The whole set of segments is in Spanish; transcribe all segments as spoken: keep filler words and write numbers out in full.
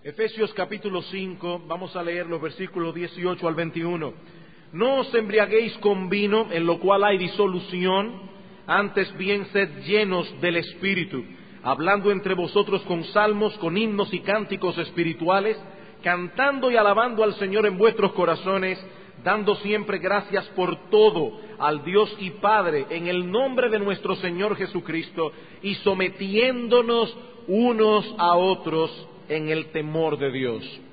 Efesios capítulo cinco, vamos a leer los versículos dieciocho al veintiuno. No os embriaguéis con vino, en lo cual hay disolución, antes bien sed llenos del Espíritu, hablando entre vosotros con salmos, con himnos y cánticos espirituales, cantando y alabando al Señor en vuestros corazones, dando siempre gracias por todo al Dios y Padre, en el nombre de nuestro Señor Jesucristo, y sometiéndonos unos a otros en el temor de Dios.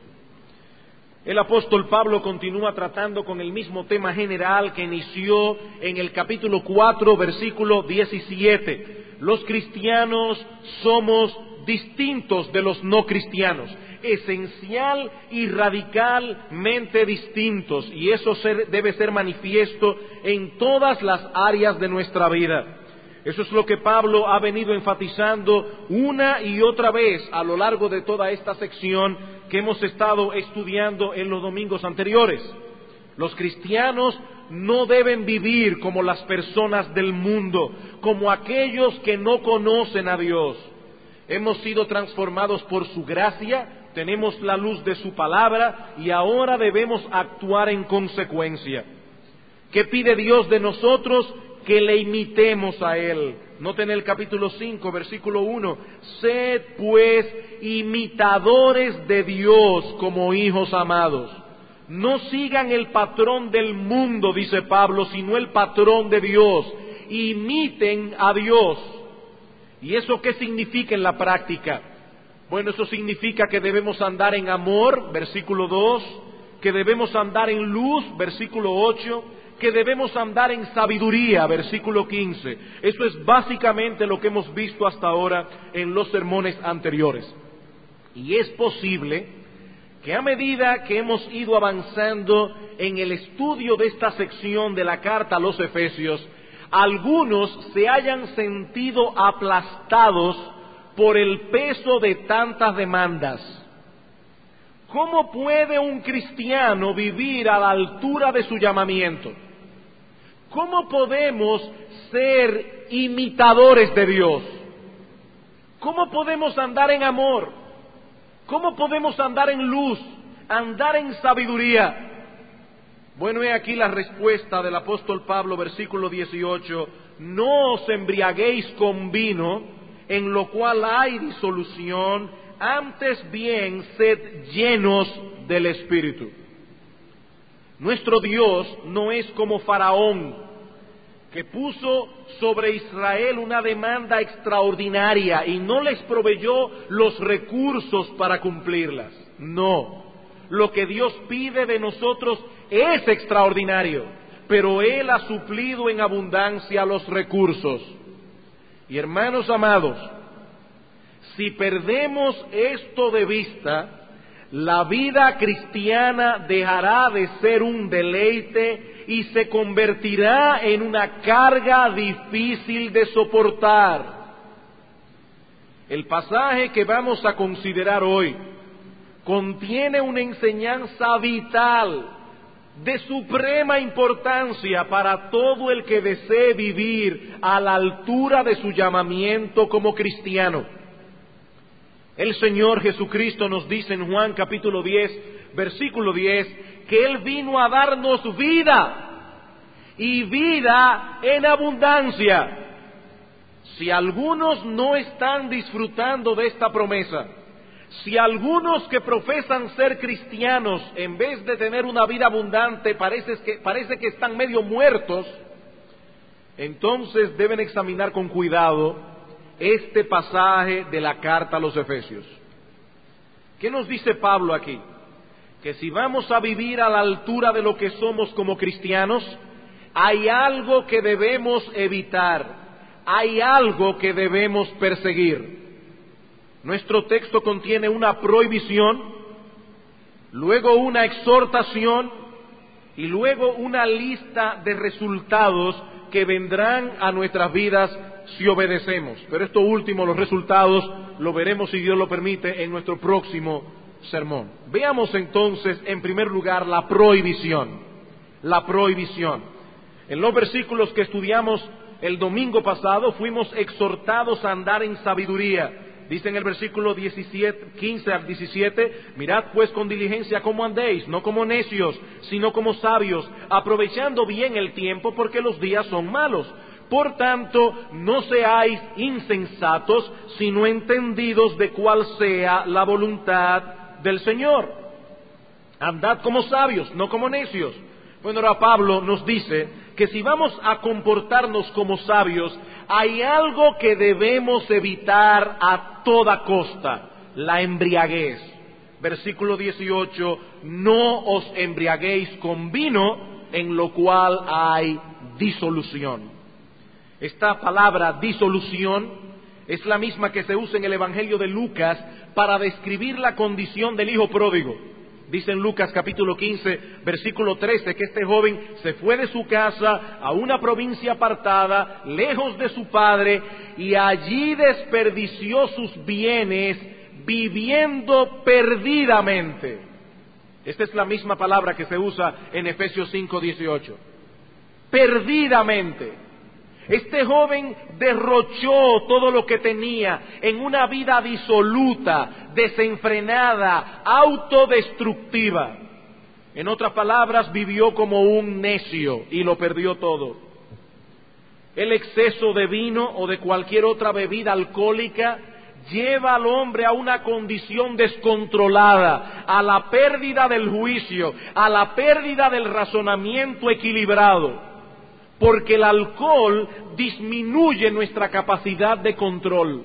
El apóstol Pablo continúa tratando con el mismo tema general que inició en el capítulo cuatro, versículo diecisiete. Los cristianos somos distintos de los no cristianos, esencial y radicalmente distintos, y eso ser, debe ser manifiesto en todas las áreas de nuestra vida. Eso es lo que Pablo ha venido enfatizando una y otra vez a lo largo de toda esta sección que hemos estado estudiando en los domingos anteriores. Los cristianos no deben vivir como las personas del mundo, como aquellos que no conocen a Dios. Hemos sido transformados por su gracia, tenemos la luz de su palabra y ahora debemos actuar en consecuencia. ¿Qué pide Dios de nosotros? Que le imitemos a Él. Noten el capítulo cinco, versículo uno. Sed pues imitadores de Dios como hijos amados. No sigan el patrón del mundo, dice Pablo, sino el patrón de Dios. Imiten a Dios. ¿Y eso qué significa en la práctica? Bueno, eso significa que debemos andar en amor, versículo dos, que debemos andar en luz, versículo ocho, que debemos andar en sabiduría, versículo quince. Eso es básicamente lo que hemos visto hasta ahora en los sermones anteriores. Y es posible que a medida que hemos ido avanzando en el estudio de esta sección de la carta a los Efesios, algunos se hayan sentido aplastados por el peso de tantas demandas. ¿Cómo puede un cristiano vivir a la altura de su llamamiento? ¿Cómo podemos ser imitadores de Dios? ¿Cómo podemos andar en amor? ¿Cómo podemos andar en luz, andar en sabiduría? Bueno, he aquí la respuesta del apóstol Pablo, versículo dieciocho. No os embriaguéis con vino, en lo cual hay disolución, antes bien sed llenos del Espíritu. Nuestro Dios no es como Faraón, que puso sobre Israel una demanda extraordinaria y no les proveyó los recursos para cumplirlas. No, lo que Dios pide de nosotros es extraordinario, pero Él ha suplido en abundancia los recursos. Y hermanos amados, si perdemos esto de vista, la vida cristiana dejará de ser un deleite y se convertirá en una carga difícil de soportar. El pasaje que vamos a considerar hoy contiene una enseñanza vital, de suprema importancia para todo el que desee vivir a la altura de su llamamiento como cristiano. El Señor Jesucristo nos dice en Juan capítulo diez, versículo diez, que Él vino a darnos vida, y vida en abundancia. Si algunos no están disfrutando de esta promesa, si algunos que profesan ser cristianos, en vez de tener una vida abundante, parece que, parece que están medio muertos, entonces deben examinar con cuidado este pasaje de la carta a los Efesios. ¿Qué nos dice Pablo aquí? Que si vamos a vivir a la altura de lo que somos como cristianos, hay algo que debemos evitar, hay algo que debemos perseguir. Nuestro texto contiene una prohibición, luego una exhortación y luego una lista de resultados que vendrán a nuestras vidas si obedecemos. Pero esto último, los resultados, lo veremos, si Dios lo permite, en nuestro próximo sermón. Veamos entonces, en primer lugar, la prohibición. La prohibición. En los versículos que estudiamos el domingo pasado, fuimos exhortados a andar en sabiduría. dice en el versículo diecisiete, quince al diecisiete, mirad pues con diligencia cómo andéis, no como necios, sino como sabios, aprovechando bien el tiempo, porque los días son malos. Por tanto, no seáis insensatos, sino entendidos de cuál sea la voluntad del Señor. Andad como sabios, no como necios. Bueno, ahora Pablo nos dice que si vamos a comportarnos como sabios, hay algo que debemos evitar a toda costa: la embriaguez. Versículo dieciocho, no os embriaguéis con vino, en lo cual hay disolución. Esta palabra disolución es la misma que se usa en el Evangelio de Lucas para describir la condición del hijo pródigo. Dice en Lucas capítulo quince, versículo trece, que este joven se fue de su casa a una provincia apartada, lejos de su padre, y allí desperdició sus bienes viviendo perdidamente. Esta es la misma palabra que se usa en Efesios cinco dieciocho. Perdidamente. Este joven derrochó todo lo que tenía en una vida disoluta, desenfrenada, autodestructiva. En otras palabras, vivió como un necio y lo perdió todo. El exceso de vino o de cualquier otra bebida alcohólica lleva al hombre a una condición descontrolada, a la pérdida del juicio, a la pérdida del razonamiento equilibrado. Porque el alcohol disminuye nuestra capacidad de control.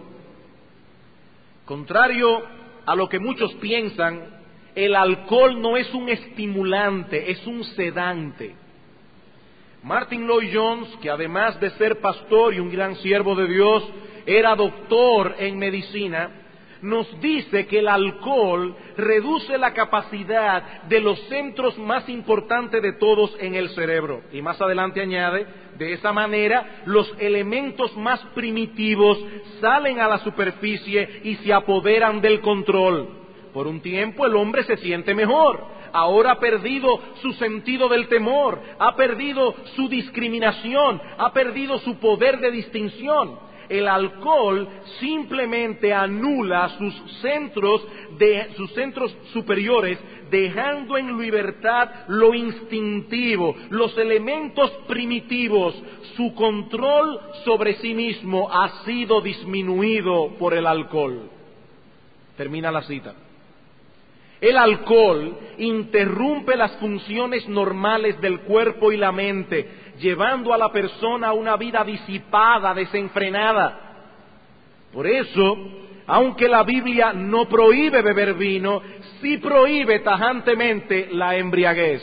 Contrario a lo que muchos piensan, el alcohol no es un estimulante, es un sedante. Martin Lloyd-Jones, que además de ser pastor y un gran siervo de Dios, era doctor en medicina, nos dice que el alcohol reduce la capacidad de los centros más importantes de todos en el cerebro. Y más adelante añade, de esa manera, los elementos más primitivos salen a la superficie y se apoderan del control. Por un tiempo el hombre se siente mejor. Ahora ha perdido su sentido del temor, ha perdido su discriminación, ha perdido su poder de distinción. El alcohol simplemente anula sus centros de sus centros superiores, dejando en libertad lo instintivo, los elementos primitivos. Su control sobre sí mismo ha sido disminuido por el alcohol. Termina la cita. El alcohol interrumpe las funciones normales del cuerpo y la mente, llevando a la persona a una vida disipada, desenfrenada. Por eso, aunque la Biblia no prohíbe beber vino, sí prohíbe tajantemente la embriaguez.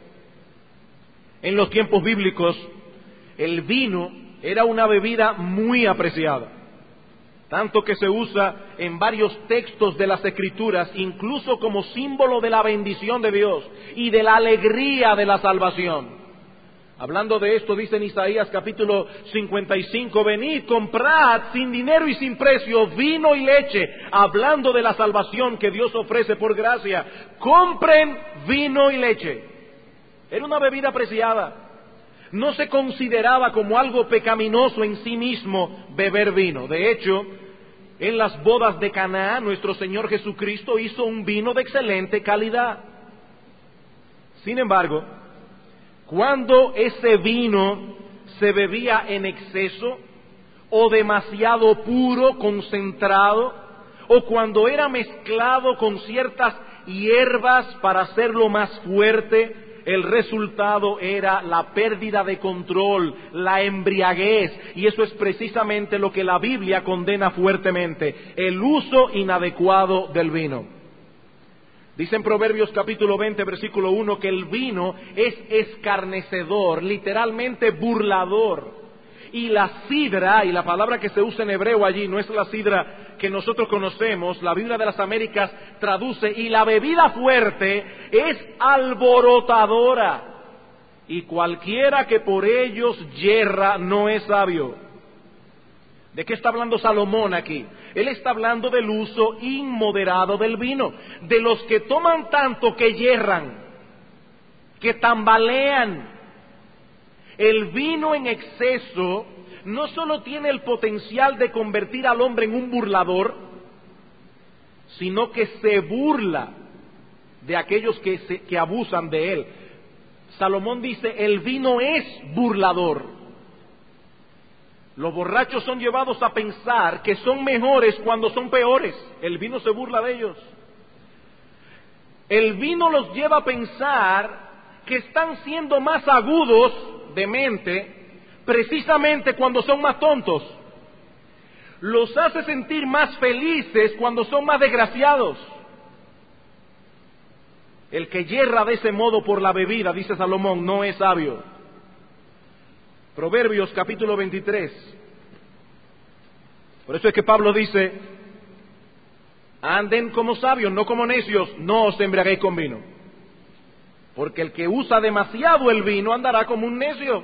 En los tiempos bíblicos, el vino era una bebida muy apreciada, tanto que se usa en varios textos de las Escrituras, incluso como símbolo de la bendición de Dios y de la alegría de la salvación. Hablando de esto, dice en Isaías capítulo cincuenta y cinco, venid, comprad sin dinero y sin precio vino y leche, hablando de la salvación que Dios ofrece por gracia. Compren vino y leche. Era una bebida apreciada. No se consideraba como algo pecaminoso en sí mismo beber vino. De hecho, en las bodas de Caná, nuestro Señor Jesucristo hizo un vino de excelente calidad. Sin embargo, cuando ese vino se bebía en exceso, o demasiado puro, concentrado, o cuando era mezclado con ciertas hierbas para hacerlo más fuerte, el resultado era la pérdida de control, la embriaguez, y eso es precisamente lo que la Biblia condena fuertemente, el uso inadecuado del vino. Dice en Proverbios capítulo veinte, versículo uno, que el vino es escarnecedor, literalmente burlador. Y la sidra, y la palabra que se usa en hebreo allí no es la sidra que nosotros conocemos, la Biblia de las Américas traduce, y la bebida fuerte es alborotadora, y cualquiera que por ellos yerra no es sabio. ¿De qué está hablando Salomón aquí? Él está hablando del uso inmoderado del vino, de los que toman tanto que yerran, que tambalean. El vino en exceso no solo tiene el potencial de convertir al hombre en un burlador, sino que se burla de aquellos que, se, que abusan de él. Salomón dice, el vino es burlador. Los borrachos son llevados a pensar que son mejores cuando son peores. El vino se burla de ellos. El vino los lleva a pensar que están siendo más agudos de mente precisamente cuando son más tontos. Los hace sentir más felices cuando son más desgraciados. El que yerra de ese modo por la bebida, dice Salomón, no es sabio. Proverbios capítulo veintitrés. Por eso es que Pablo dice, anden como sabios, no como necios, no os embriaguéis con vino. Porque el que usa demasiado el vino andará como un necio.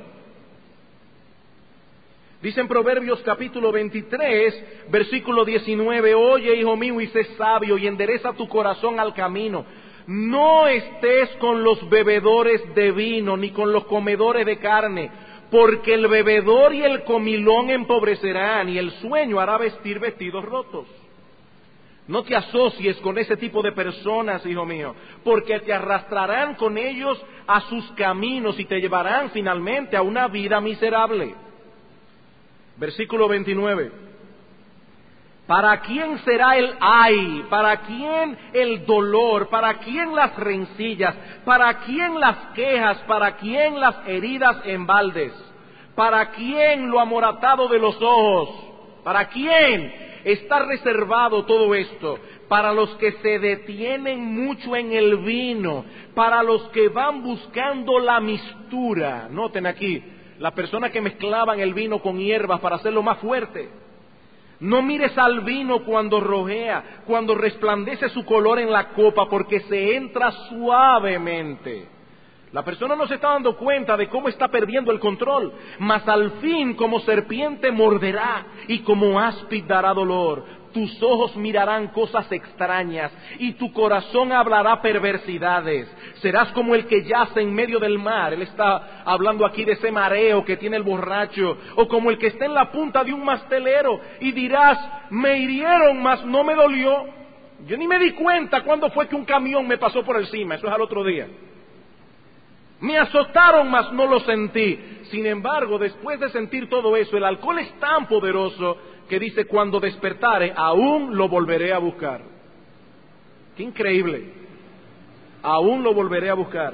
Dice en Proverbios capítulo veintitrés, versículo diecinueve, oye, hijo mío, y sé sabio, y endereza tu corazón al camino. No estés con los bebedores de vino, ni con los comedores de carne, porque el bebedor y el comilón empobrecerán, y el sueño hará vestir vestidos rotos. No te asocies con ese tipo de personas, hijo mío, porque te arrastrarán con ellos a sus caminos y te llevarán finalmente a una vida miserable. Versículo veintinueve. ¿Para quién será el ay? ¿Para quién el dolor? ¿Para quién las rencillas? ¿Para quién las quejas? ¿Para quién las heridas en baldes? ¿Para quién lo amoratado de los ojos? ¿Para quién está reservado todo esto? Para los que se detienen mucho en el vino, para los que van buscando la mistura. Noten aquí, las personas que mezclaban el vino con hierbas para hacerlo más fuerte. No mires al vino cuando rojea, cuando resplandece su color en la copa, porque se entra suavemente. La persona no se está dando cuenta de cómo está perdiendo el control, mas al fin como serpiente morderá y como áspid dará dolor. Tus ojos mirarán cosas extrañas y tu corazón hablará perversidades. Serás como el que yace en medio del mar. Él está hablando aquí de ese mareo que tiene el borracho. O como el que está en la punta de un mastelero y dirás, me hirieron, mas no me dolió. Yo ni me di cuenta cuándo fue que un camión me pasó por encima. Eso es al otro día. Me azotaron, mas no lo sentí. Sin embargo, después de sentir todo eso, el alcohol es tan poderoso que dice, cuando despertare, aún lo volveré a buscar. ¡Qué increíble! Aún lo volveré a buscar.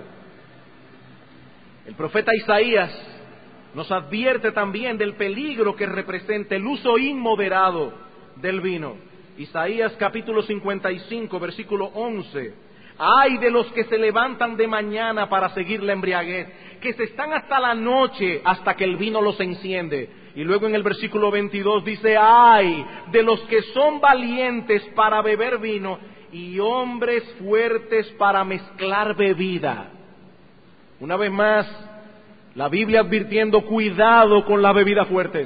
El profeta Isaías nos advierte también del peligro que representa el uso inmoderado del vino. Isaías capítulo cincuenta y cinco, versículo once. Ay de los que se levantan de mañana para seguir la embriaguez, que se están hasta la noche hasta que el vino los enciende. Y luego en el versículo veintidós dice, ay de los que son valientes para beber vino y hombres fuertes para mezclar bebida. Una vez más, la Biblia advirtiendo, cuidado con las bebidas fuertes.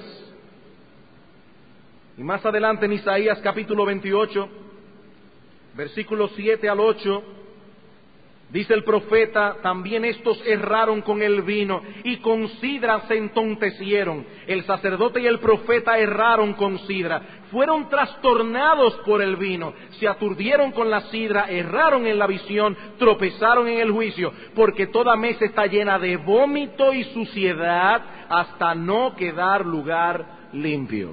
Y más adelante en Isaías capítulo veintiocho, versículos siete al ocho, dice el profeta, también estos erraron con el vino y con sidra se entontecieron. El sacerdote y el profeta erraron con sidra, fueron trastornados por el vino, se aturdieron con la sidra, erraron en la visión, tropezaron en el juicio, porque toda mesa está llena de vómito y suciedad hasta no quedar lugar limpio.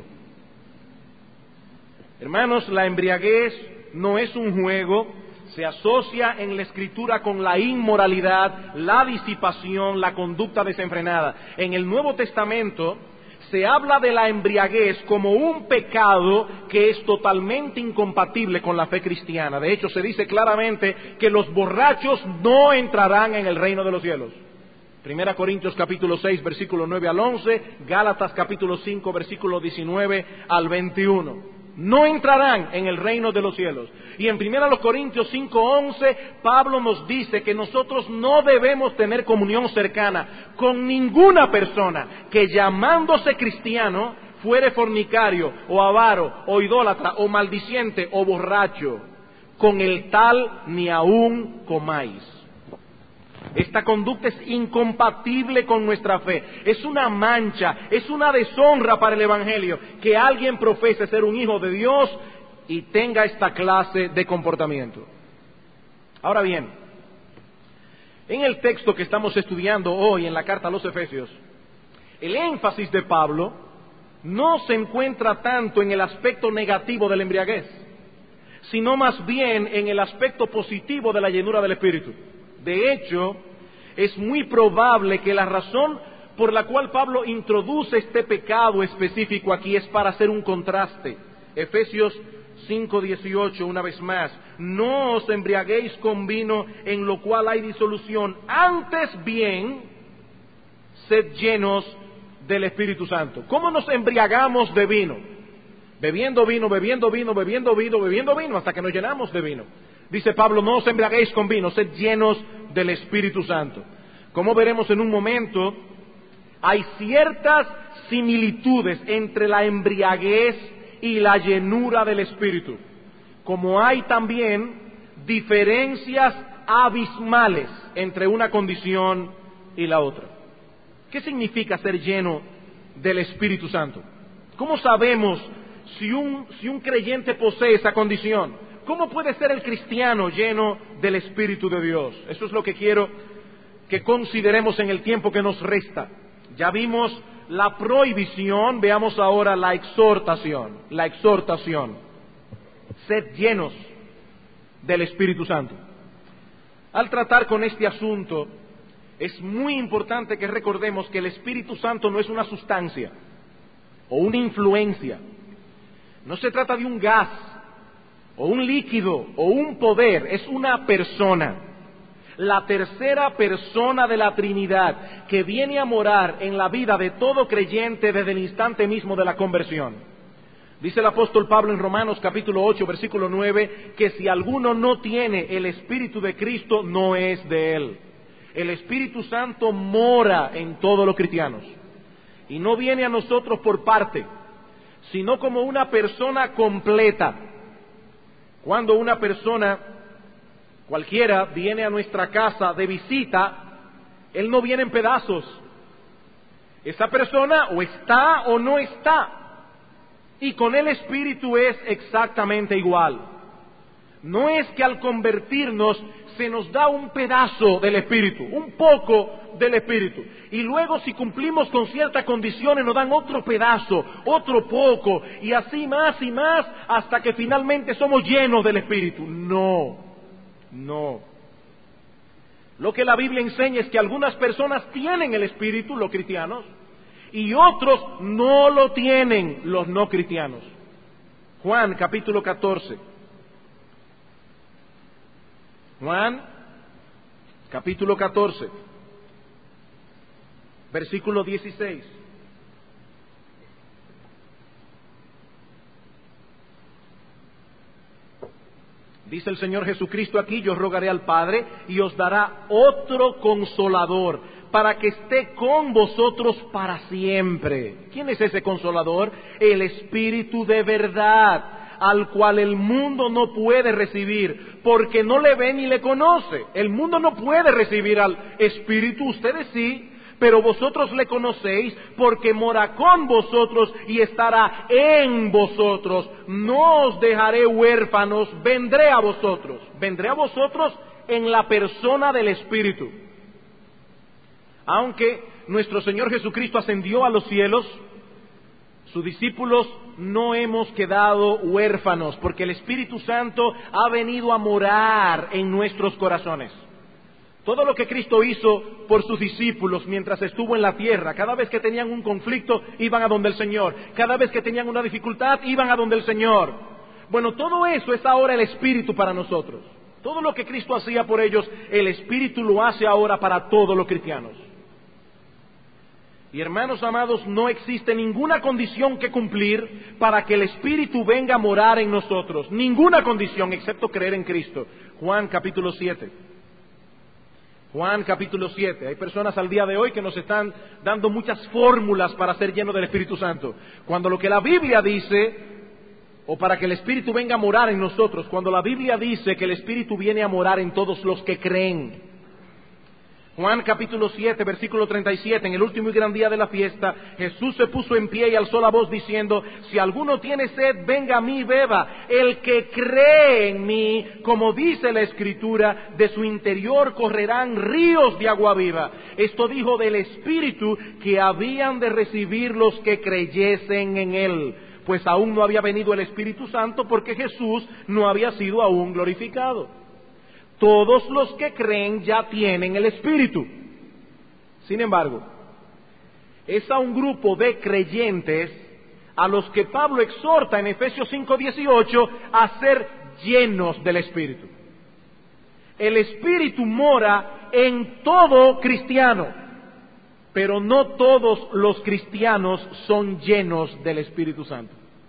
Hermanos, la embriaguez no es un juego. Se asocia en la Escritura con la inmoralidad, la disipación, la conducta desenfrenada. En el Nuevo Testamento se habla de la embriaguez como un pecado que es totalmente incompatible con la fe cristiana. De hecho, se dice claramente que los borrachos no entrarán en el reino de los cielos. Primera Corintios capítulo seis, versículo nueve al once, Gálatas capítulo cinco, versículo diecinueve al veintiuno. No entrarán en el reino de los cielos. Y en Primera Corintios cinco once, Pablo nos dice que nosotros no debemos tener comunión cercana con ninguna persona que llamándose cristiano fuere fornicario, o avaro, o idólatra, o maldiciente, o borracho. Con el tal ni aun comáis. Esta conducta es incompatible con nuestra fe, es una mancha, es una deshonra para el Evangelio que alguien profese ser un hijo de Dios y tenga esta clase de comportamiento. Ahora bien, en el texto que estamos estudiando hoy en la carta a los Efesios, el énfasis de Pablo no se encuentra tanto en el aspecto negativo de la embriaguez, sino más bien en el aspecto positivo de la llenura del Espíritu. De hecho, es muy probable que la razón por la cual Pablo introduce este pecado específico aquí es para hacer un contraste. Efesios cinco dieciocho, una vez más, no os embriaguéis con vino en lo cual hay disolución, antes bien, sed llenos del Espíritu Santo. ¿Cómo nos embriagamos de vino? Bebiendo vino, bebiendo vino, bebiendo vino, bebiendo vino, hasta que nos llenamos de vino. Dice Pablo, no os embriaguéis con vino, sed llenos del Espíritu Santo. Como veremos en un momento, hay ciertas similitudes entre la embriaguez y la llenura del Espíritu, como hay también diferencias abismales entre una condición y la otra. ¿Qué significa ser lleno del Espíritu Santo? ¿Cómo sabemos si un, si un creyente posee esa condición? ¿Cómo puede ser el cristiano lleno del Espíritu de Dios? Eso es lo que quiero que consideremos en el tiempo que nos resta. Ya vimos la prohibición, veamos ahora la exhortación. La exhortación. Sed llenos del Espíritu Santo. Al tratar con este asunto, es muy importante que recordemos que el Espíritu Santo no es una sustancia o una influencia. No se trata de un gas o un líquido o un poder, es una persona. La tercera persona de la Trinidad que viene a morar en la vida de todo creyente desde el instante mismo de la conversión. Dice el apóstol Pablo en Romanos capítulo ocho, versículo nueve, que si alguno no tiene el Espíritu de Cristo, no es de él. El Espíritu Santo mora en todos los cristianos y no viene a nosotros por parte, sino como una persona completa. Cuando una persona cualquiera viene a nuestra casa de visita, él no viene en pedazos. Esa persona o está o no está. Y con el Espíritu es exactamente igual. No es que al convertirnos se nos da un pedazo del Espíritu, un poco del Espíritu. Y luego si cumplimos con ciertas condiciones nos dan otro pedazo, otro poco, y así más y más hasta que finalmente somos llenos del Espíritu. No. No. Lo que la Biblia enseña es que algunas personas tienen el Espíritu, los cristianos, y otros no lo tienen, los no cristianos. Juan capítulo catorce. Juan capítulo catorce, versículo dieciséis. Dice el Señor Jesucristo aquí, yo rogaré al Padre y os dará otro consolador para que esté con vosotros para siempre. ¿Quién es ese consolador? El Espíritu de verdad, al cual el mundo no puede recibir porque no le ve ni le conoce. El mundo no puede recibir al Espíritu, ustedes sí, pero vosotros le conocéis porque mora con vosotros y estará en vosotros. No os dejaré huérfanos, vendré a vosotros. Vendré a vosotros en la persona del Espíritu. Aunque nuestro Señor Jesucristo ascendió a los cielos, sus discípulos no hemos quedado huérfanos, porque el Espíritu Santo ha venido a morar en nuestros corazones. Todo lo que Cristo hizo por sus discípulos mientras estuvo en la tierra, cada vez que tenían un conflicto, iban a donde el Señor. Cada vez que tenían una dificultad, iban a donde el Señor. Bueno, todo eso es ahora el Espíritu para nosotros. Todo lo que Cristo hacía por ellos, el Espíritu lo hace ahora para todos los cristianos. Y hermanos amados, no existe ninguna condición que cumplir para que el Espíritu venga a morar en nosotros. Ninguna condición, excepto creer en Cristo. Juan capítulo siete. Juan capítulo siete. Hay personas al día de hoy que nos están dando muchas fórmulas para ser llenos del Espíritu Santo. Cuando lo que la Biblia dice, o para que el Espíritu venga a morar en nosotros, cuando la Biblia dice que el Espíritu viene a morar en todos los que creen. Juan capítulo siete, versículo treinta y siete, en el último y gran día de la fiesta, Jesús se puso en pie y alzó la voz diciendo, si alguno tiene sed, venga a mí y beba. El que cree en mí, como dice la Escritura, de su interior correrán ríos de agua viva. Esto dijo del Espíritu que habían de recibir los que creyesen en Él, pues aún no había venido el Espíritu Santo porque Jesús no había sido aún glorificado. Todos los que creen ya tienen el Espíritu. Sin embargo, es a un grupo de creyentes a los que Pablo exhorta en Efesios cinco dieciocho a ser llenos del Espíritu. El Espíritu mora en todo cristiano, pero no todos los cristianos son llenos del Espíritu Santo.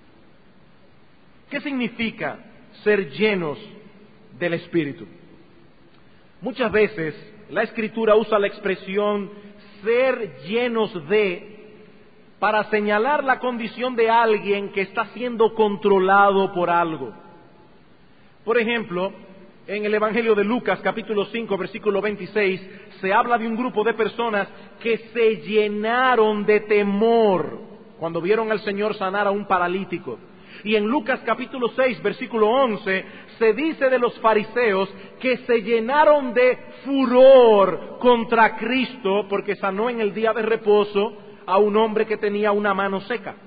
¿Qué significa ser llenos del Espíritu? Muchas veces la Escritura usa la expresión ser llenos de para señalar la condición de alguien que está siendo controlado por algo. Por ejemplo, en el Evangelio de Lucas, capítulo cinco, versículo veintiséis, se habla de un grupo de personas que se llenaron de temor cuando vieron al Señor sanar a un paralítico. Y en Lucas capítulo seis, versículo once, se dice de los fariseos que se llenaron de furor contra Cristo porque sanó en el día de reposo a un hombre que tenía una mano seca.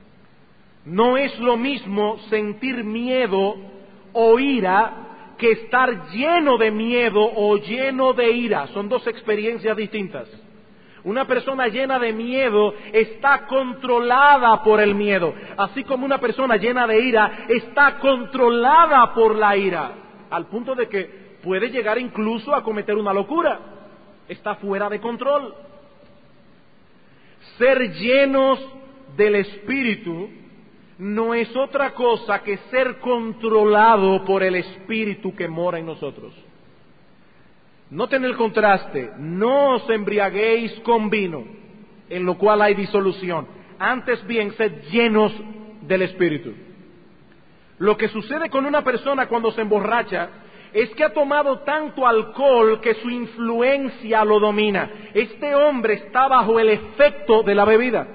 No es lo mismo sentir miedo o ira que estar lleno de miedo o lleno de ira. Son dos experiencias distintas. Una persona llena de miedo está controlada por el miedo, así como una persona llena de ira está controlada por la ira, al punto de que puede llegar incluso a cometer una locura. Está fuera de control. Ser llenos del Espíritu no es otra cosa que ser controlado por el Espíritu que mora en nosotros. Noten el contraste, no os embriaguéis con vino, en lo cual hay disolución, antes bien sed llenos del Espíritu. Lo que sucede con una persona cuando se emborracha es que ha tomado tanto alcohol que su influencia lo domina. Este hombre está bajo el efecto de la bebida.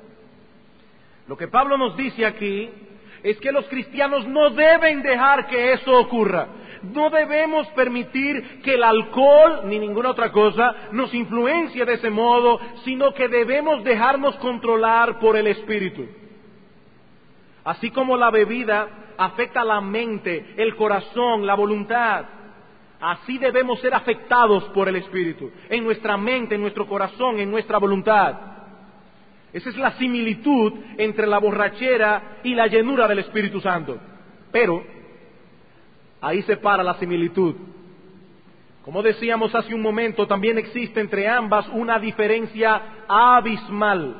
Lo que Pablo nos dice aquí es que los cristianos no deben dejar que eso ocurra. No debemos permitir que el alcohol, ni ninguna otra cosa, nos influencie de ese modo, sino que debemos dejarnos controlar por el Espíritu. Así como la bebida afecta la mente, el corazón, la voluntad, así debemos ser afectados por el Espíritu, en nuestra mente, en nuestro corazón, en nuestra voluntad. Esa es la similitud entre la borrachera y la llenura del Espíritu Santo. Pero ahí se para la similitud. Como decíamos hace un momento, también existe entre ambas una diferencia abismal.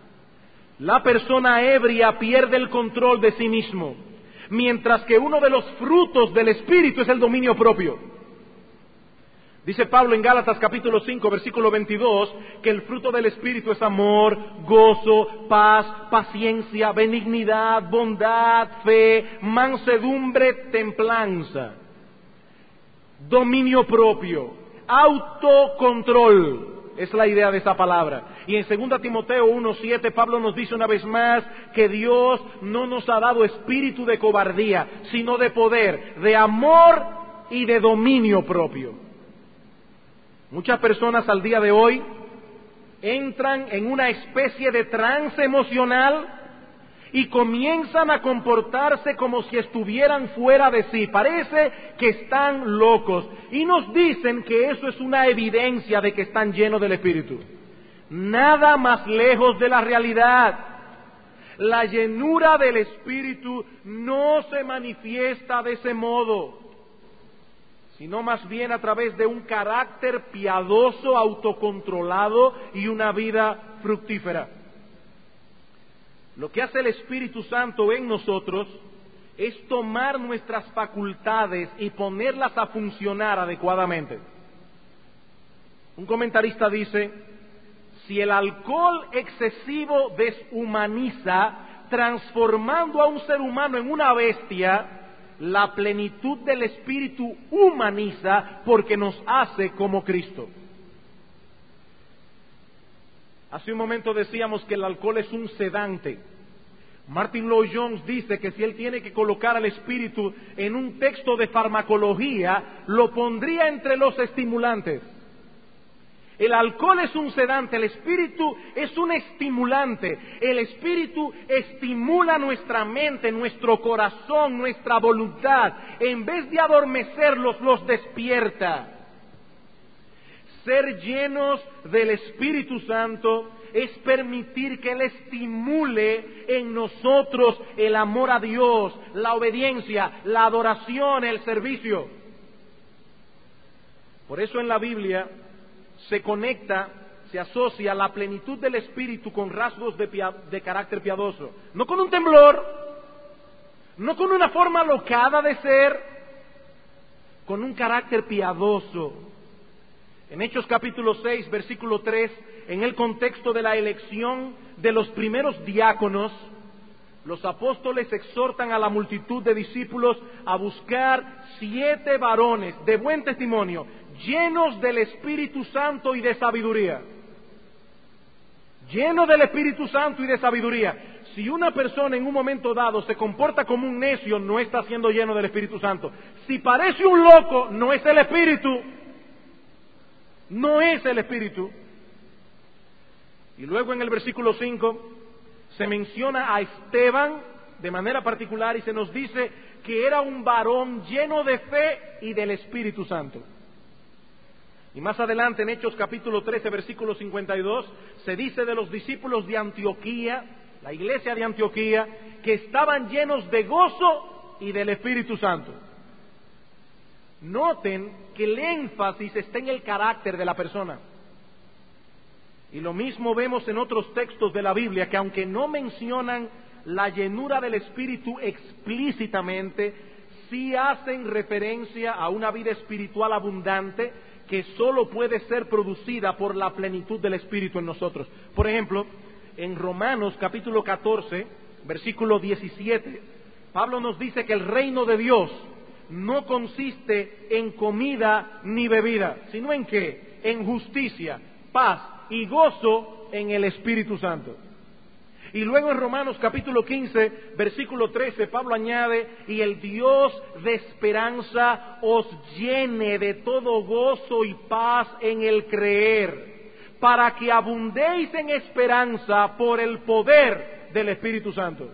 La persona ebria pierde el control de sí mismo, mientras que uno de los frutos del Espíritu es el dominio propio. Dice Pablo en Gálatas capítulo cinco, versículo veintidós, que el fruto del Espíritu es amor, gozo, paz, paciencia, benignidad, bondad, fe, mansedumbre, templanza, dominio propio, autocontrol. Es la idea de esa palabra. Y en segunda Timoteo uno siete, Pablo nos dice una vez más que Dios no nos ha dado espíritu de cobardía, sino de poder, de amor y de dominio propio. Muchas personas al día de hoy entran en una especie de trance emocional y comienzan a comportarse como si estuvieran fuera de sí. Parece que están locos y nos dicen que eso es una evidencia de que están llenos del Espíritu. Nada más lejos de la realidad. La llenura del Espíritu no se manifiesta de ese modo, sino más bien a través de un carácter piadoso, autocontrolado y una vida fructífera. Lo que hace el Espíritu Santo en nosotros es tomar nuestras facultades y ponerlas a funcionar adecuadamente. Un comentarista dice, si el alcohol excesivo deshumaniza, transformando a un ser humano en una bestia, la plenitud del Espíritu humaniza porque nos hace como Cristo. Hace un momento decíamos que el alcohol es un sedante. Martin Lloyd-Jones dice que si él tiene que colocar al espíritu en un texto de farmacología, lo pondría entre los estimulantes. El alcohol es un sedante, el espíritu es un estimulante. El espíritu estimula nuestra mente, nuestro corazón, nuestra voluntad. En vez de adormecerlos, los despierta. Ser llenos del Espíritu Santo es permitir que Él estimule en nosotros el amor a Dios, la obediencia, la adoración, el servicio. Por eso en la Biblia se conecta, se asocia la plenitud del Espíritu con rasgos de, pia- de carácter piadoso. No con un temblor, no con una forma alocada de ser, con un carácter piadoso. En Hechos capítulo seis, versículo tres, en el contexto de la elección de los primeros diáconos, los apóstoles exhortan a la multitud de discípulos a buscar siete varones de buen testimonio, llenos del Espíritu Santo y de sabiduría. Llenos del Espíritu Santo y de sabiduría. Si una persona en un momento dado se comporta como un necio, no está siendo lleno del Espíritu Santo. Si parece un loco, no es el Espíritu. No es el Espíritu. Y luego en el versículo cinco se menciona a Esteban de manera particular y se nos dice que era un varón lleno de fe y del Espíritu Santo. Y más adelante en Hechos capítulo trece, versículo cincuenta y dos, se dice de los discípulos de Antioquía, la iglesia de Antioquía, que estaban llenos de gozo y del Espíritu Santo. Noten que el énfasis está en el carácter de la persona. Y lo mismo vemos en otros textos de la Biblia, que aunque no mencionan la llenura del Espíritu explícitamente, sí hacen referencia a una vida espiritual abundante que solo puede ser producida por la plenitud del Espíritu en nosotros. Por ejemplo, en Romanos capítulo catorce, versículo diecisiete, Pablo nos dice que el reino de Dios no consiste en comida ni bebida, sino en qué? En justicia, paz y gozo en el Espíritu Santo. Y luego en Romanos capítulo quince, versículo trece, Pablo añade, y el Dios de esperanza os llene de todo gozo y paz en el creer, para que abundéis en esperanza por el poder del Espíritu Santo.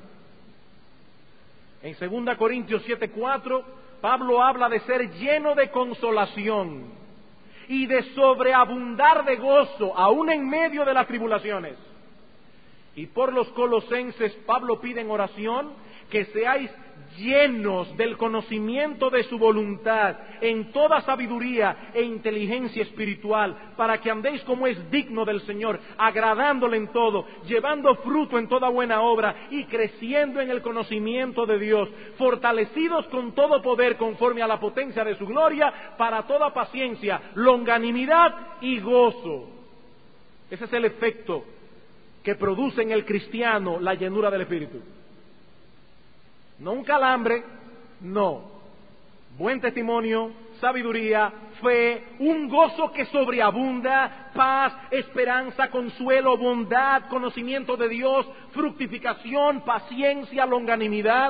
En segunda Corintios siete cuatro, Pablo habla de ser lleno de consolación y de sobreabundar de gozo, aún en medio de las tribulaciones. Y por los colosenses, Pablo pide en oración que seáis llenos del conocimiento de su voluntad, en toda sabiduría e inteligencia espiritual, para que andéis como es digno del Señor, agradándole en todo, llevando fruto en toda buena obra y creciendo en el conocimiento de Dios, fortalecidos con todo poder conforme a la potencia de su gloria, para toda paciencia, longanimidad y gozo. Ese es el efecto que produce en el cristiano la llenura del Espíritu. No un calambre, no. Buen testimonio, sabiduría, fe, un gozo que sobreabunda, paz, esperanza, consuelo, bondad, conocimiento de Dios, fructificación, paciencia, longanimidad,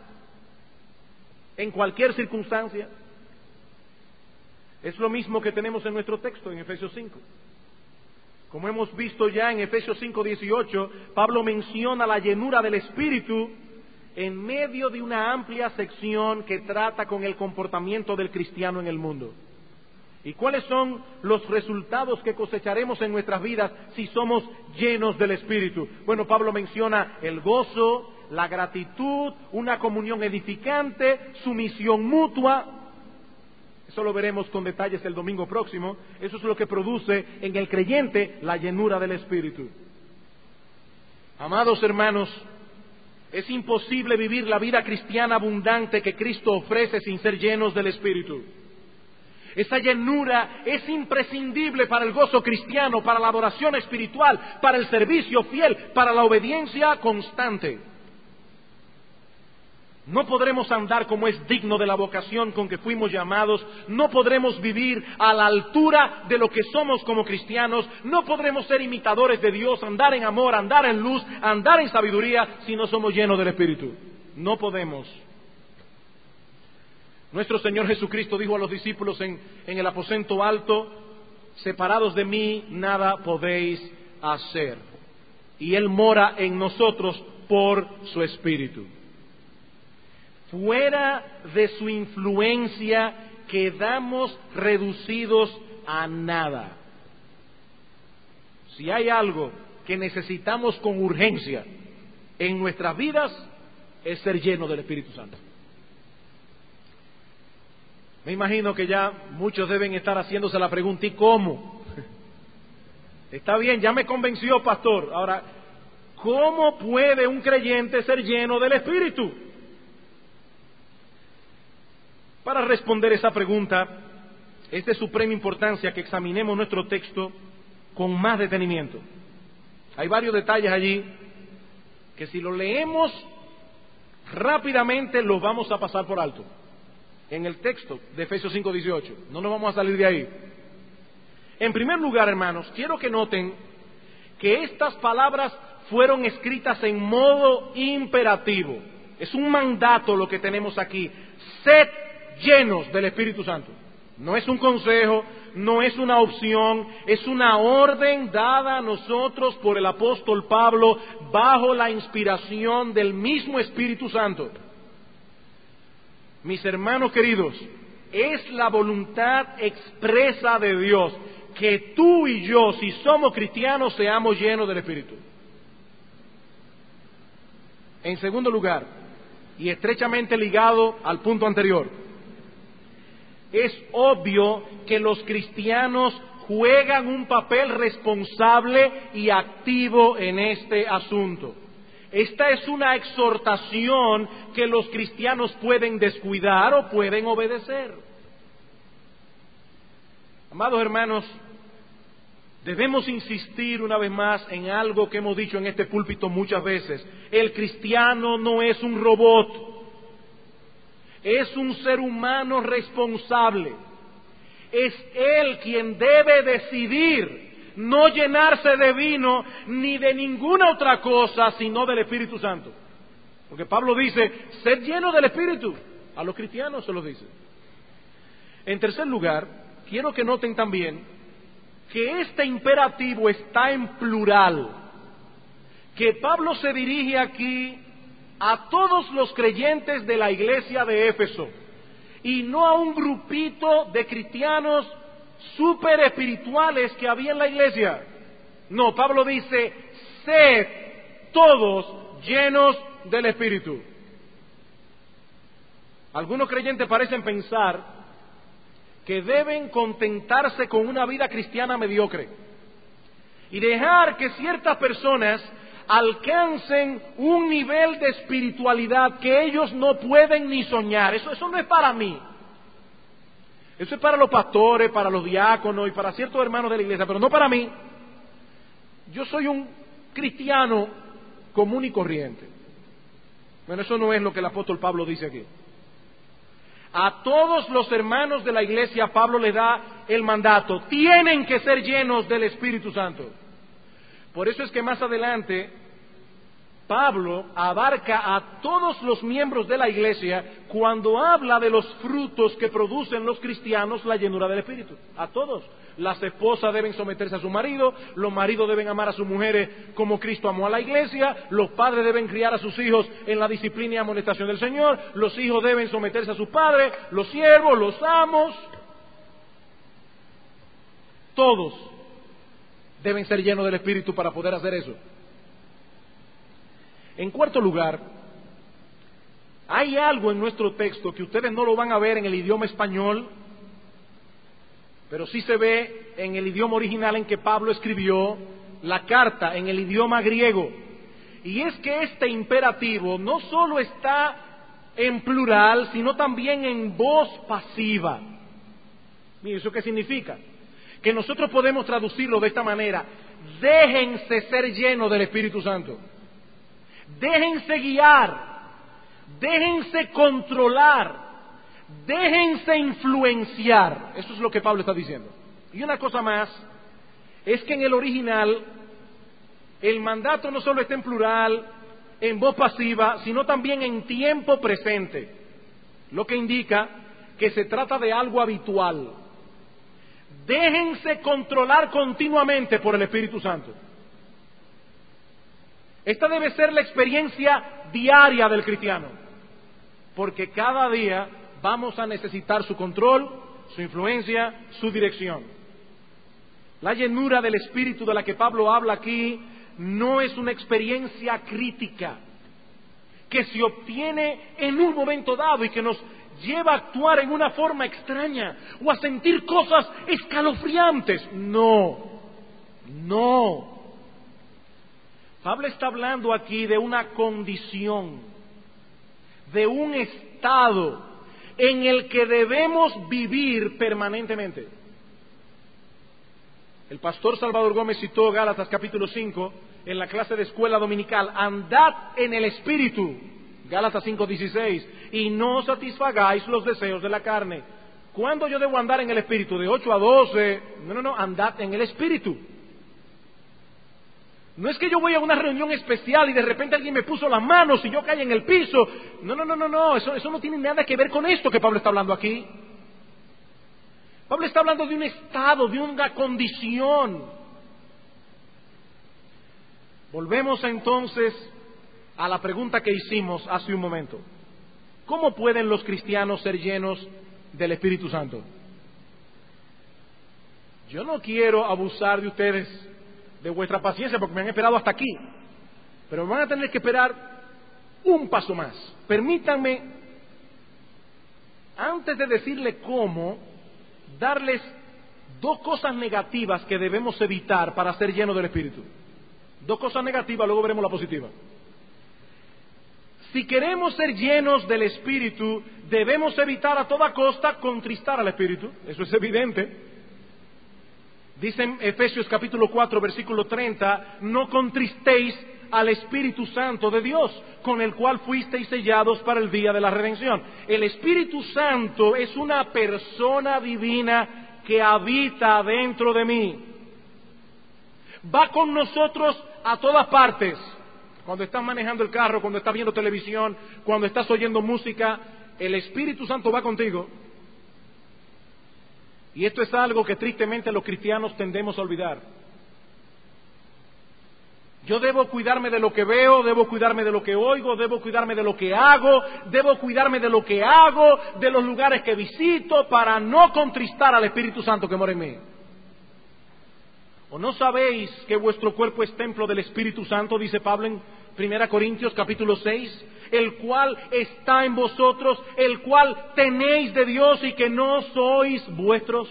en cualquier circunstancia. Es lo mismo que tenemos en nuestro texto en Efesios cinco. Como hemos visto ya en Efesios cinco dieciocho, Pablo menciona la llenura del Espíritu en medio de una amplia sección que trata con el comportamiento del cristiano en el mundo. ¿Y cuáles son los resultados que cosecharemos en nuestras vidas si somos llenos del Espíritu? Bueno, Pablo menciona el gozo, la gratitud, una comunión edificante, sumisión mutua. Eso lo veremos con detalles el domingo próximo. Eso es lo que produce en el creyente la llenura del Espíritu. Amados hermanos, es imposible vivir la vida cristiana abundante que Cristo ofrece sin ser llenos del Espíritu. Esa llenura es imprescindible para el gozo cristiano, para la adoración espiritual, para el servicio fiel, para la obediencia constante. No podremos andar como es digno de la vocación con que fuimos llamados, no podremos vivir a la altura de lo que somos como cristianos, no podremos ser imitadores de Dios, andar en amor, andar en luz, andar en sabiduría si no somos llenos del Espíritu. No podemos. Nuestro Señor Jesucristo dijo a los discípulos en, en el aposento alto: separados de mí nada podéis hacer. Y Él mora en nosotros por su Espíritu. Fuera de su influencia quedamos reducidos a nada. Si hay algo que necesitamos con urgencia en nuestras vidas, es ser llenos del Espíritu Santo. Me imagino que ya muchos deben estar haciéndose la pregunta: ¿y cómo? Está bien, ya me convenció, pastor. Ahora, ¿cómo puede un creyente ser lleno del Espíritu? Para responder esa pregunta, es de suprema importancia que examinemos nuestro texto con más detenimiento. Hay varios detalles allí que si los leemos rápidamente los vamos a pasar por alto. En el texto de Efesios cinco dieciocho, no nos vamos a salir de ahí. En primer lugar, hermanos, quiero que noten que estas palabras fueron escritas en modo imperativo. Es un mandato lo que tenemos aquí: sed llenos del Espíritu Santo. No es un consejo, no es una opción, es una orden dada a nosotros por el apóstol Pablo bajo la inspiración del mismo Espíritu Santo. Mis hermanos queridos, es la voluntad expresa de Dios que tú y yo, si somos cristianos, seamos llenos del Espíritu. En segundo lugar, y estrechamente ligado al punto anterior, es obvio que los cristianos juegan un papel responsable y activo en este asunto. Esta es una exhortación que los cristianos pueden descuidar o pueden obedecer. Amados hermanos, debemos insistir una vez más en algo que hemos dicho en este púlpito muchas veces: el cristiano no es un robot. Es un ser humano responsable. Es él quien debe decidir no llenarse de vino ni de ninguna otra cosa sino del Espíritu Santo. Porque Pablo dice: sed llenos del Espíritu. A los cristianos se los dice. En tercer lugar, quiero que noten también que este imperativo está en plural. Que Pablo se dirige aquí a todos los creyentes de la iglesia de Éfeso y no a un grupito de cristianos súper espirituales que había en la iglesia. No, Pablo dice: sed todos llenos del Espíritu. Algunos creyentes parecen pensar que deben contentarse con una vida cristiana mediocre y dejar que ciertas personas alcancen un nivel de espiritualidad que ellos no pueden ni soñar. Eso, eso no es para mí. Eso es para los pastores, para los diáconos y para ciertos hermanos de la iglesia, pero no para mí. Yo soy un cristiano común y corriente. Bueno, eso no es lo que el apóstol Pablo dice aquí. A todos los hermanos de la iglesia Pablo le da el mandato: tienen que ser llenos del Espíritu Santo. Por eso es que más adelante Pablo abarca a todos los miembros de la iglesia cuando habla de los frutos que producen los cristianos la llenura del Espíritu. A todos. Las esposas deben someterse a su marido, los maridos deben amar a sus mujeres como Cristo amó a la iglesia, los padres deben criar a sus hijos en la disciplina y amonestación del Señor, los hijos deben someterse a sus padres, los siervos, los amos. Todos deben ser llenos del Espíritu para poder hacer eso. En cuarto lugar, hay algo en nuestro texto que ustedes no lo van a ver en el idioma español, pero sí se ve en el idioma original en que Pablo escribió la carta, en el idioma griego. Y es que este imperativo no solo está en plural, sino también en voz pasiva. Mire, ¿eso qué significa? Que nosotros podemos traducirlo de esta manera: déjense ser llenos del Espíritu Santo. Déjense guiar. déjense controlar, déjense influenciar. Eso es lo que Pablo está diciendo. Y una cosa más, es que en el original el mandato no solo está en plural, en voz pasiva, sino también en tiempo presente, lo que indica que se trata de algo habitual. Déjense controlar continuamente por el Espíritu Santo. Esta debe ser la experiencia diaria del cristiano, porque cada día vamos a necesitar su control, su influencia, su dirección. La llenura del Espíritu de la que Pablo habla aquí no es una experiencia crítica que se obtiene en un momento dado y que nos lleva a actuar en una forma extraña o a sentir cosas escalofriantes. No, no. Pablo está hablando aquí de una condición, de un estado en el que debemos vivir permanentemente. El pastor Salvador Gómez citó Gálatas capítulo cinco en la clase de escuela dominical: andad en el Espíritu, Gálatas cinco dieciséis, y no satisfagáis los deseos de la carne. ¿Cuándo yo debo andar en el Espíritu? ¿De ocho a doce? No, no, no, andad en el Espíritu. No es que yo voy a una reunión especial y de repente alguien me puso las manos y yo caí en el piso. No, no, no, no, no, eso, eso no tiene nada que ver con esto que Pablo está hablando aquí. Pablo está hablando de un estado, de una condición. Volvemos entonces a la pregunta que hicimos hace un momento. ¿Cómo pueden los cristianos ser llenos del Espíritu Santo? Yo no quiero abusar de ustedes, de vuestra paciencia, porque me han esperado hasta aquí, pero van a tener que esperar un paso más. Permítanme, antes de decirle cómo, darles dos cosas negativas que debemos evitar para ser llenos del Espíritu. Dos cosas negativas, luego veremos la positiva. Si queremos ser llenos del Espíritu, debemos evitar a toda costa contristar al Espíritu. Eso es evidente. Dice en Efesios capítulo cuatro, versículo treinta, no contristéis al Espíritu Santo de Dios, con el cual fuisteis sellados para el día de la redención. El Espíritu Santo es una persona divina que habita dentro de mí. Va con nosotros a todas partes. Cuando estás manejando el carro, cuando estás viendo televisión, cuando estás oyendo música, el Espíritu Santo va contigo. Y esto es algo que tristemente los cristianos tendemos a olvidar. Yo debo cuidarme de lo que veo, debo cuidarme de lo que oigo, debo cuidarme de lo que hago, debo cuidarme de lo que hago, de los lugares que visito, para no contristar al Espíritu Santo que mora en mí. ¿O no sabéis que vuestro cuerpo es templo del Espíritu Santo? Dice Pablo en primera Corintios capítulo seis, el cual está en vosotros, el cual tenéis de Dios y que no sois vuestros.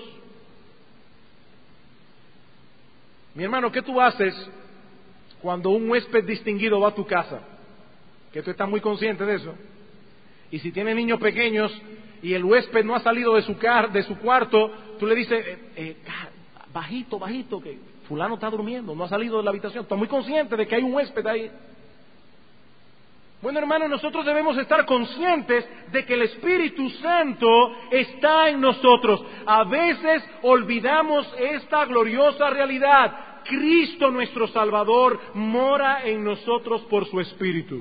Mi hermano, ¿qué tú haces cuando un huésped distinguido va a tu casa? Que tú estás muy consciente de eso. Y si tienes niños pequeños y el huésped no ha salido de su, car de su cuarto, tú le dices, eh, eh, bajito, bajito, que fulano está durmiendo, no ha salido de la habitación. Estás muy consciente de que hay un huésped ahí. Bueno, hermano, nosotros debemos estar conscientes de que el Espíritu Santo está en nosotros. A veces olvidamos esta gloriosa realidad. Cristo nuestro Salvador mora en nosotros por su Espíritu.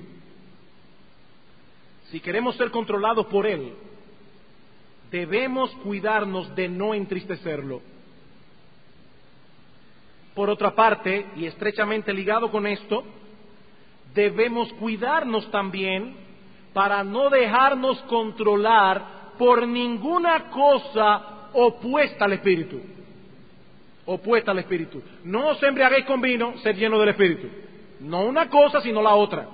Si queremos ser controlados por Él, debemos cuidarnos de no entristecerlo. Por otra parte, y estrechamente ligado con esto, debemos cuidarnos también para no dejarnos controlar por ninguna cosa opuesta al Espíritu. Opuesta al Espíritu. No os embriaguéis con vino, ser lleno del Espíritu. No una cosa, sino la otra.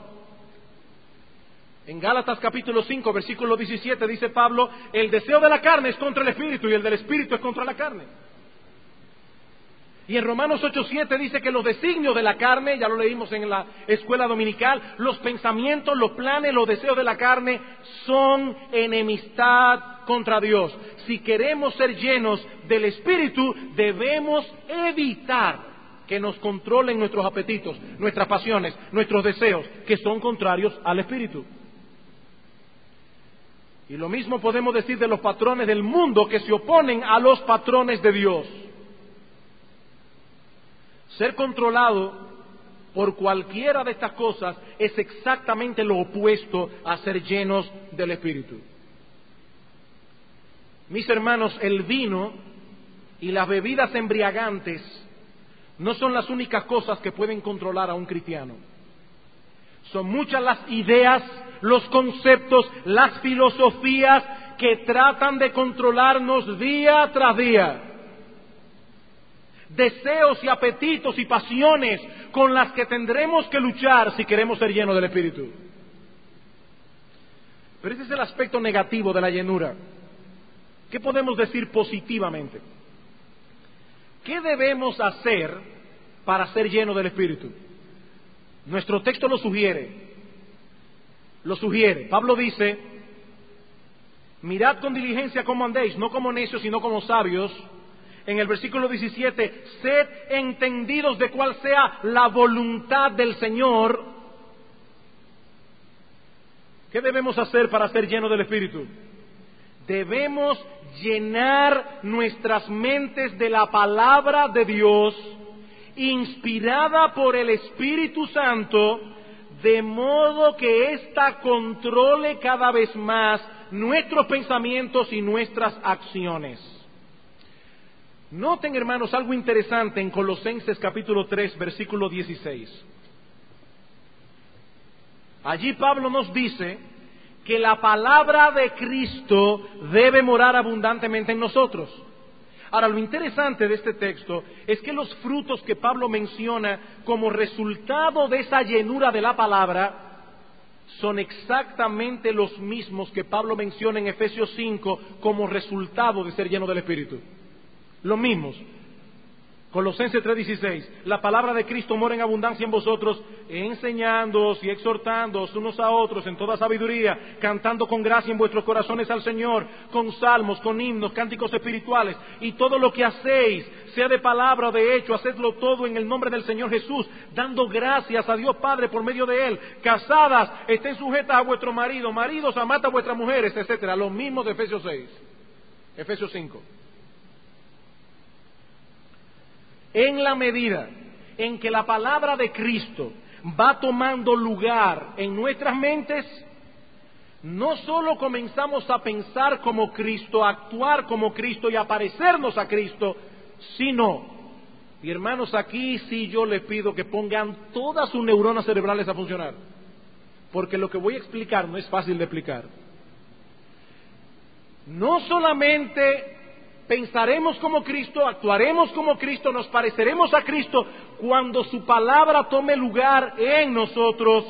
En Gálatas capítulo cinco, versículo diecisiete, dice Pablo, el deseo de la carne es contra el Espíritu y el del Espíritu es contra la carne. Y en Romanos ocho siete dice que los designios de la carne, ya lo leímos en la escuela dominical, los pensamientos, los planes, los deseos de la carne son enemistad contra Dios. Si queremos ser llenos del Espíritu, debemos evitar que nos controlen nuestros apetitos, nuestras pasiones, nuestros deseos, que son contrarios al Espíritu. Y lo mismo podemos decir de los patrones del mundo que se oponen a los patrones de Dios. Ser controlado por cualquiera de estas cosas es exactamente lo opuesto a ser llenos del Espíritu. Mis hermanos, el vino y las bebidas embriagantes no son las únicas cosas que pueden controlar a un cristiano. Son muchas las ideas, los conceptos, las filosofías que tratan de controlarnos día tras día. Deseos y apetitos y pasiones con las que tendremos que luchar si queremos ser llenos del Espíritu. Pero ese es el aspecto negativo de la llenura. ¿Qué podemos decir positivamente? ¿Qué debemos hacer para ser llenos del Espíritu? Nuestro texto lo sugiere. Lo sugiere. Pablo dice: mirad con diligencia cómo andéis, no como necios, sino como sabios. En el versículo diecisiete, sed entendidos de cuál sea la voluntad del Señor. ¿Qué debemos hacer para ser llenos del Espíritu? Debemos llenar nuestras mentes de la palabra de Dios, inspirada por el Espíritu Santo, de modo que ésta controle cada vez más nuestros pensamientos y nuestras acciones. Noten, hermanos, algo interesante en Colosenses capítulo tres, versículo dieciséis. Allí Pablo nos dice que la palabra de Cristo debe morar abundantemente en nosotros. Ahora, lo interesante de este texto es que los frutos que Pablo menciona como resultado de esa llenura de la palabra son exactamente los mismos que Pablo menciona en Efesios cinco como resultado de ser lleno del Espíritu. Los mismos. Colosenses tres dieciséis, la palabra de Cristo mora en abundancia en vosotros, enseñándoos y exhortándoos unos a otros en toda sabiduría, cantando con gracia en vuestros corazones al Señor, con salmos, con himnos, cánticos espirituales, y todo lo que hacéis, sea de palabra o de hecho, hacedlo todo en el nombre del Señor Jesús, dando gracias a Dios Padre por medio de Él. Casadas, estén sujetas a vuestro marido, maridos, amad a vuestras mujeres, etcétera. Lo mismo de Efesios seis, Efesios cinco. En la medida en que la palabra de Cristo va tomando lugar en nuestras mentes, no solo comenzamos a pensar como Cristo, a actuar como Cristo y a parecernos a Cristo, sino, y hermanos, aquí sí yo les pido que pongan todas sus neuronas cerebrales a funcionar, porque lo que voy a explicar no es fácil de explicar. No solamente pensaremos como Cristo, actuaremos como Cristo, nos pareceremos a Cristo cuando su palabra tome lugar en nosotros,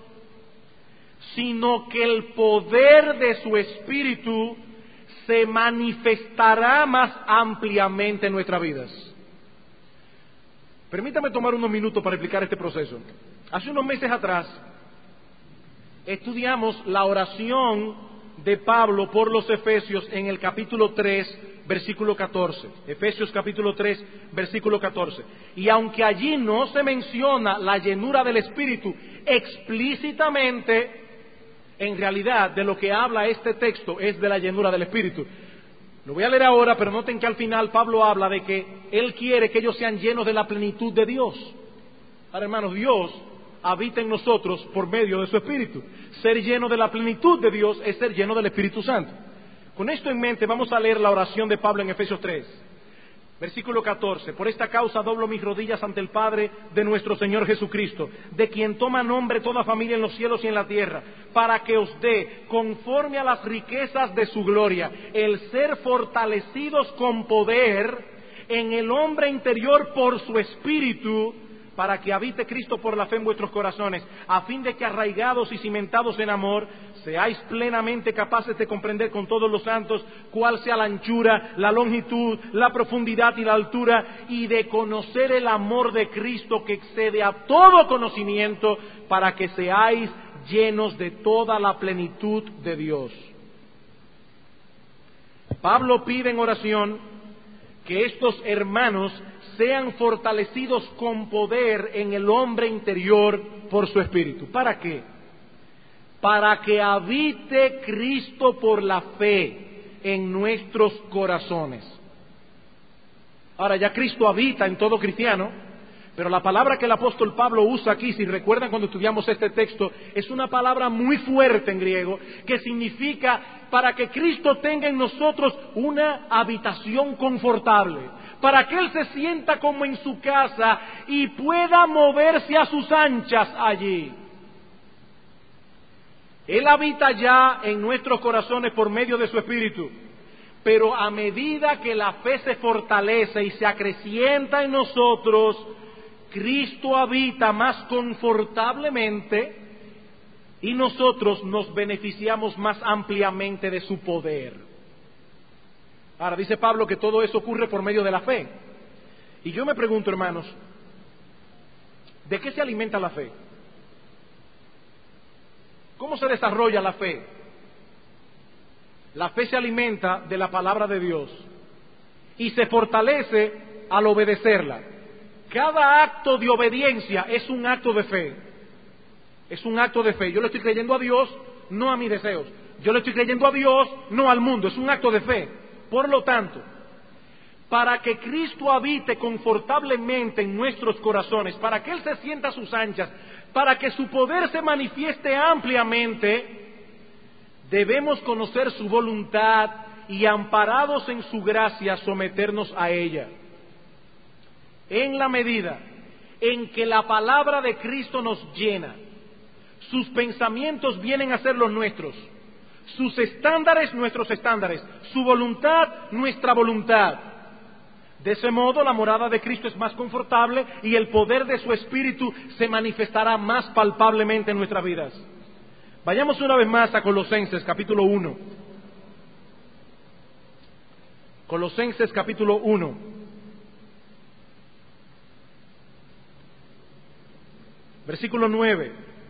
sino que el poder de su Espíritu se manifestará más ampliamente en nuestras vidas. Permítame tomar unos minutos para explicar este proceso. Hace unos meses atrás estudiamos la oración de Pablo por los Efesios en el capítulo tres, versículo catorce. Efesios capítulo tres, versículo catorce. Y aunque allí no se menciona la llenura del Espíritu explícitamente, en realidad de lo que habla este texto es de la llenura del Espíritu. Lo voy a leer ahora, pero noten que al final Pablo habla de que Él quiere que ellos sean llenos de la plenitud de Dios. Ahora, hermanos, Dios habita en nosotros por medio de su Espíritu. Ser lleno de la plenitud de Dios es ser lleno del Espíritu Santo. Con esto en mente vamos a leer la oración de Pablo en Efesios tres, versículo catorce. Por esta causa doblo mis rodillas ante el Padre de nuestro Señor Jesucristo, de quien toma nombre toda familia en los cielos y en la tierra, para que os dé, conforme a las riquezas de su gloria, el ser fortalecidos con poder en el hombre interior por su Espíritu, para que habite Cristo por la fe en vuestros corazones, a fin de que arraigados y cimentados en amor, seáis plenamente capaces de comprender con todos los santos cuál sea la anchura, la longitud, la profundidad y la altura, y de conocer el amor de Cristo que excede a todo conocimiento, para que seáis llenos de toda la plenitud de Dios. Pablo pide en oración que estos hermanos sean fortalecidos con poder en el hombre interior por su Espíritu. ¿Para qué? para que habite Cristo por la fe en nuestros corazones. Ahora, ya Cristo habita en todo cristiano, pero la palabra que el apóstol Pablo usa aquí, si recuerdan cuando estudiamos este texto, es una palabra muy fuerte en griego, que significa para que Cristo tenga en nosotros una habitación confortable, para que Él se sienta como en su casa y pueda moverse a sus anchas allí. Él habita ya en nuestros corazones por medio de su Espíritu, pero a medida que la fe se fortalece y se acrecienta en nosotros, Cristo habita más confortablemente y nosotros nos beneficiamos más ampliamente de su poder. Ahora, dice Pablo que todo eso ocurre por medio de la fe. Y yo me pregunto, hermanos, ¿de qué se alimenta la fe? ¿Cómo se desarrolla la fe? La fe se alimenta de la palabra de Dios y se fortalece al obedecerla. Cada acto de obediencia es un acto de fe. Es un acto de fe. Yo le estoy creyendo a Dios, no a mis deseos. Yo le estoy creyendo a Dios, no al mundo. Es un acto de fe. Por lo tanto, para que Cristo habite confortablemente en nuestros corazones, para que Él se sienta a sus anchas, para que su poder se manifieste ampliamente, debemos conocer su voluntad y, amparados en su gracia, someternos a ella. En la medida en que la palabra de Cristo nos llena, sus pensamientos vienen a ser los nuestros, sus estándares nuestros estándares, su voluntad nuestra voluntad. De ese modo la morada de Cristo es más confortable y el poder de su Espíritu se manifestará más palpablemente en nuestras vidas. Vayamos una vez más a Colosenses capítulo uno. Colosenses capítulo uno. Versículo nueve.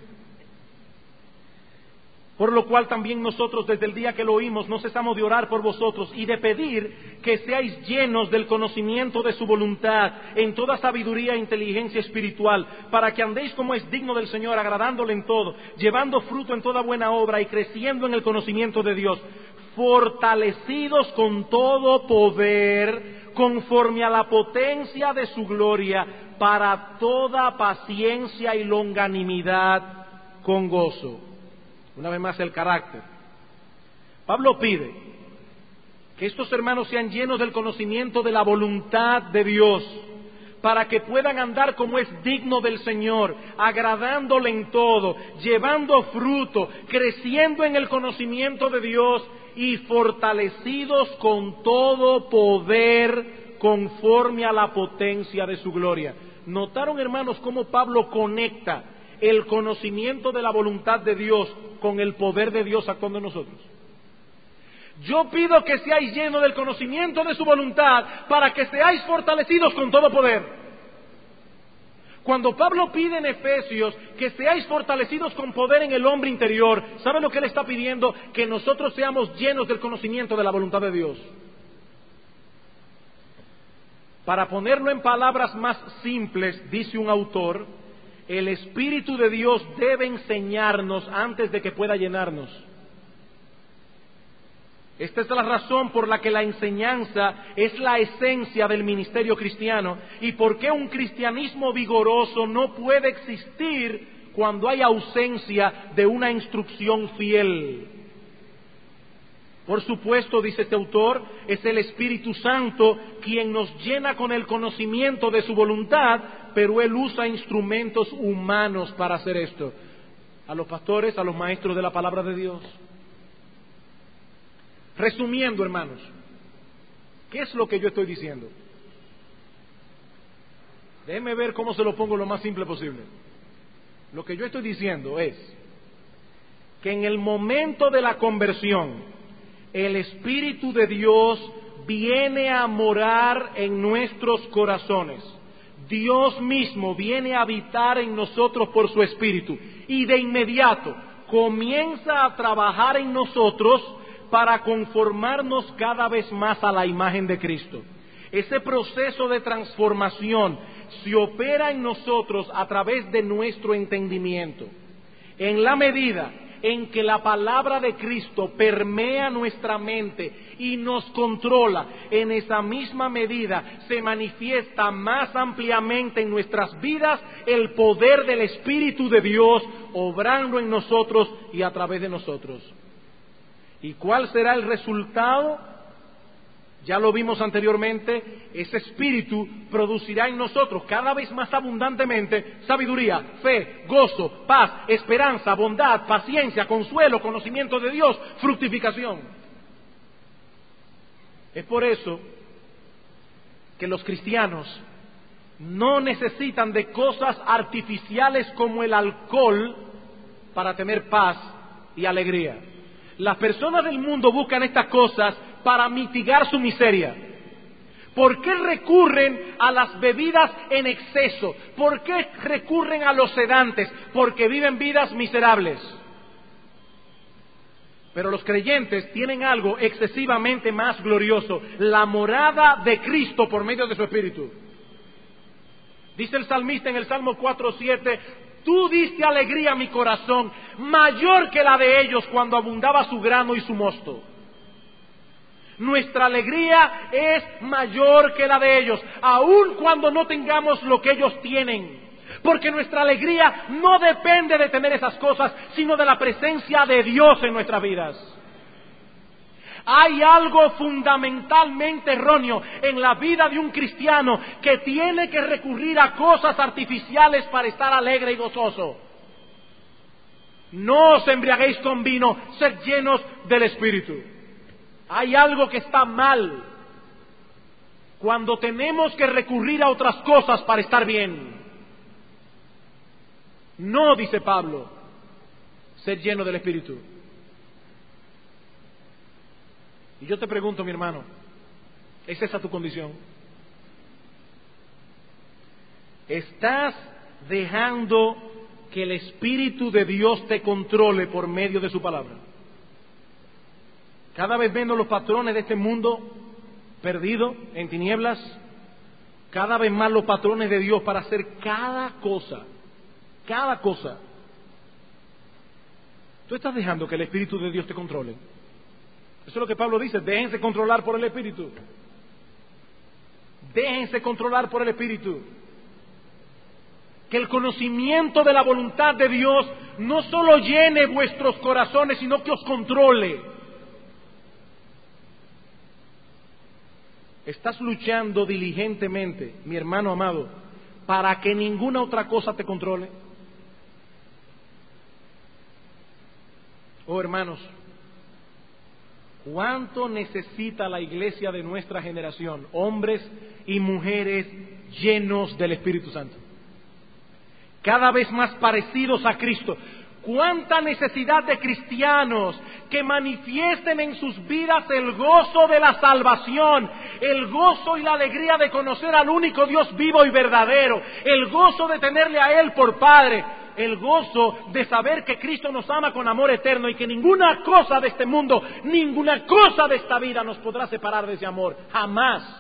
Por lo cual también nosotros desde el día que lo oímos no cesamos de orar por vosotros y de pedir que seáis llenos del conocimiento de su voluntad en toda sabiduría e inteligencia espiritual, para que andéis como es digno del Señor, agradándole en todo, llevando fruto en toda buena obra y creciendo en el conocimiento de Dios, fortalecidos con todo poder conforme a la potencia de su gloria, para toda paciencia y longanimidad con gozo. Una vez más el carácter. Pablo pide que estos hermanos sean llenos del conocimiento de la voluntad de Dios, para que puedan andar como es digno del Señor, agradándole en todo, llevando fruto, creciendo en el conocimiento de Dios y fortalecidos con todo poder conforme a la potencia de su gloria. ¿Notaron, hermanos, cómo Pablo conecta el conocimiento de la voluntad de Dios con el poder de Dios actuando en nosotros? Yo pido que seáis llenos del conocimiento de su voluntad para que seáis fortalecidos con todo poder. Cuando Pablo pide en Efesios que seáis fortalecidos con poder en el hombre interior, ¿sabe lo que él está pidiendo? Que nosotros seamos llenos del conocimiento de la voluntad de Dios. Para ponerlo en palabras más simples, dice un autor, el Espíritu de Dios debe enseñarnos antes de que pueda llenarnos. Esta es la razón por la que la enseñanza es la esencia del ministerio cristiano y por qué un cristianismo vigoroso no puede existir cuando hay ausencia de una instrucción fiel. Por supuesto, dice este autor, es el Espíritu Santo quien nos llena con el conocimiento de su voluntad, pero Él usa instrumentos humanos para hacer esto. A los pastores, a los maestros de la palabra de Dios. Resumiendo, hermanos, ¿qué es lo que yo estoy diciendo? Déjenme ver cómo se lo pongo lo más simple posible. Lo que yo estoy diciendo es que en el momento de la conversión, el Espíritu de Dios viene a morar en nuestros corazones. Dios mismo viene a habitar en nosotros por su Espíritu y de inmediato comienza a trabajar en nosotros para conformarnos cada vez más a la imagen de Cristo. Ese proceso de transformación se opera en nosotros a través de nuestro entendimiento. En la medida en que la palabra de Cristo permea nuestra mente y nos controla, en esa misma medida se manifiesta más ampliamente en nuestras vidas el poder del Espíritu de Dios obrando en nosotros y a través de nosotros. ¿Y cuál será el resultado? Ya lo vimos anteriormente, ese Espíritu producirá en nosotros cada vez más abundantemente sabiduría, fe, gozo, paz, esperanza, bondad, paciencia, consuelo, conocimiento de Dios, fructificación. Es por eso que los cristianos no necesitan de cosas artificiales como el alcohol para tener paz y alegría. Las personas del mundo buscan estas cosas para mitigar su miseria. ¿Por qué recurren a las bebidas en exceso? ¿Por qué recurren a los sedantes? Porque viven vidas miserables. Pero los creyentes tienen algo excesivamente más glorioso: la morada de Cristo por medio de su Espíritu. Dice el salmista en el Salmo cuatro siete: tú diste alegría a mi corazón, mayor que la de ellos cuando abundaba su grano y su mosto. Nuestra alegría es mayor que la de ellos, aun cuando no tengamos lo que ellos tienen. Porque nuestra alegría no depende de tener esas cosas, sino de la presencia de Dios en nuestras vidas. Hay algo fundamentalmente erróneo en la vida de un cristiano que tiene que recurrir a cosas artificiales para estar alegre y gozoso. No os embriaguéis con vino, sed llenos del Espíritu. Hay algo que está mal cuando tenemos que recurrir a otras cosas para estar bien. No, dice Pablo, sed lleno del Espíritu. Y yo te pregunto, mi hermano, ¿es esa tu condición? ¿Estás dejando que el Espíritu de Dios te controle por medio de su palabra? Cada vez menos los patrones de este mundo perdido en tinieblas, cada vez más los patrones de Dios para hacer cada cosa, cada cosa. ¿Tú estás dejando que el Espíritu de Dios te controle? Eso es lo que Pablo dice: déjense controlar por el Espíritu. Déjense controlar por el Espíritu. Que el conocimiento de la voluntad de Dios no solo llene vuestros corazones, sino que os controle. Estás luchando diligentemente, mi hermano amado, para que ninguna otra cosa te controle. Oh, hermanos, ¿cuánto necesita la iglesia de nuestra generación, hombres y mujeres llenos del Espíritu Santo? Cada vez más parecidos a Cristo. ¿Cuánta necesidad de cristianos que manifiesten en sus vidas el gozo de la salvación, el gozo y la alegría de conocer al único Dios vivo y verdadero, el gozo de tenerle a Él por Padre, el gozo de saber que Cristo nos ama con amor eterno y que ninguna cosa de este mundo, ninguna cosa de esta vida nos podrá separar de ese amor, jamás?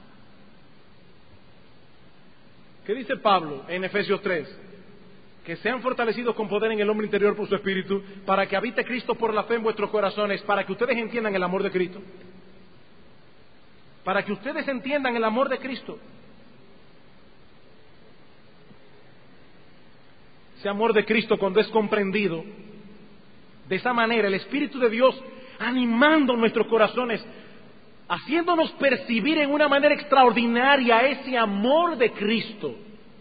¿Qué dice Pablo en Efesios tres? Que sean fortalecidos con poder en el hombre interior por su Espíritu, para que habite Cristo por la fe en vuestros corazones, para que ustedes entiendan el amor de Cristo. Para que ustedes entiendan el amor de Cristo. Ese amor de Cristo, cuando es comprendido de esa manera, el Espíritu de Dios animando nuestros corazones, haciéndonos percibir en una manera extraordinaria ese amor de Cristo.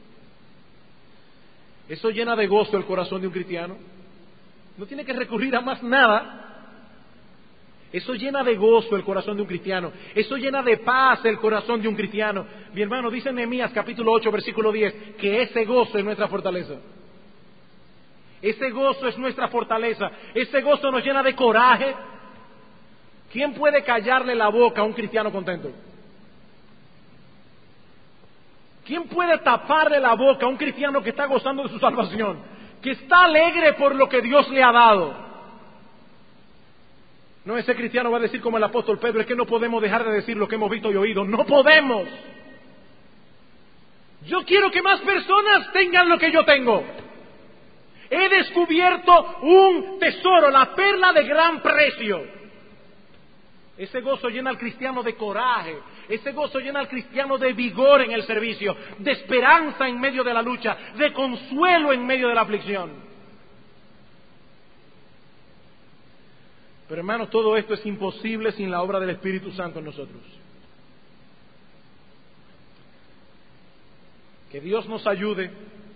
Eso llena de gozo el corazón de un cristiano. No tiene que recurrir a más nada. Eso llena de gozo el corazón de un cristiano. Eso llena de paz el corazón de un cristiano. Mi hermano, dice Nehemías capítulo ocho, versículo diez, que ese gozo es nuestra fortaleza. Ese gozo es nuestra fortaleza. Ese gozo nos llena de coraje. ¿Quién puede callarle la boca a un cristiano contento? ¿Quién puede taparle la boca a un cristiano que está gozando de su salvación? Que está alegre por lo que Dios le ha dado. No, ese cristiano va a decir como el apóstol Pedro: es que no podemos dejar de decir lo que hemos visto y oído. No podemos. Yo quiero que más personas tengan lo que yo tengo. He descubierto un tesoro, la perla de gran precio. Ese gozo llena al cristiano de coraje, ese gozo llena al cristiano de vigor en el servicio, de esperanza en medio de la lucha, de consuelo en medio de la aflicción. Pero hermanos, todo esto es imposible sin la obra del Espíritu Santo en nosotros. Que Dios nos ayude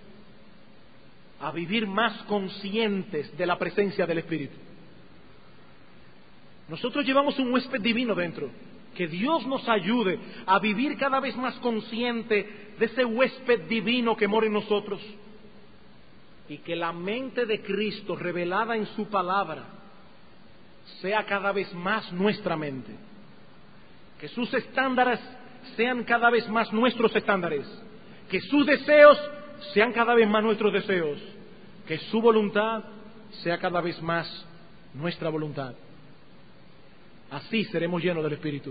a vivir más conscientes de la presencia del Espíritu. Nosotros llevamos un huésped divino dentro. Que Dios nos ayude a vivir cada vez más consciente de ese huésped divino que mora en nosotros. Y que la mente de Cristo revelada en su palabra sea cada vez más nuestra mente. Que sus estándares sean cada vez más nuestros estándares. Que sus deseos sean cada vez más nuestros deseos. Que su voluntad sea cada vez más nuestra voluntad. Así seremos llenos del Espíritu.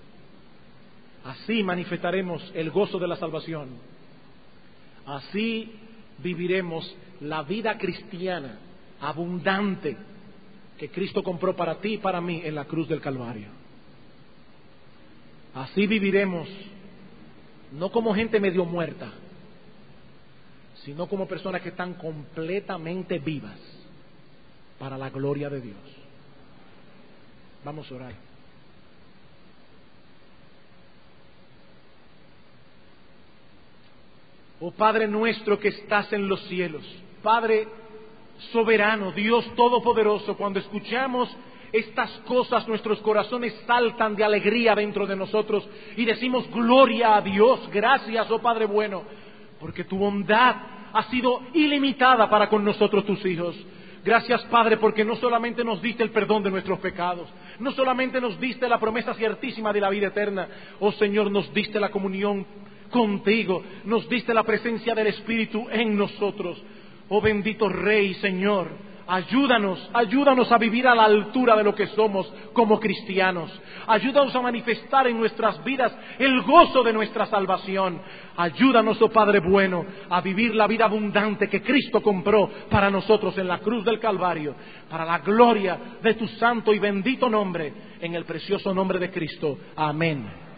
Así manifestaremos el gozo de la salvación. Así viviremos la vida cristiana abundante que Cristo compró para ti y para mí en la cruz del Calvario. Así viviremos, no como gente medio muerta, sino como personas que están completamente vivas para la gloria de Dios. Vamos a orar. Oh Padre nuestro que estás en los cielos, Padre soberano, Dios todopoderoso, cuando escuchamos estas cosas nuestros corazones saltan de alegría dentro de nosotros y decimos gloria a Dios, gracias, oh Padre bueno, porque tu bondad ha sido ilimitada para con nosotros tus hijos. Gracias, Padre, porque no solamente nos diste el perdón de nuestros pecados, no solamente nos diste la promesa ciertísima de la vida eterna, oh Señor, nos diste la comunión contigo, nos diste la presencia del Espíritu en nosotros. Oh bendito Rey, Señor, ayúdanos, ayúdanos a vivir a la altura de lo que somos como cristianos. Ayúdanos a manifestar en nuestras vidas el gozo de nuestra salvación. Ayúdanos, oh Padre bueno, a vivir la vida abundante que Cristo compró para nosotros en la cruz del Calvario, para la gloria de tu santo y bendito nombre, en el precioso nombre de Cristo. Amén.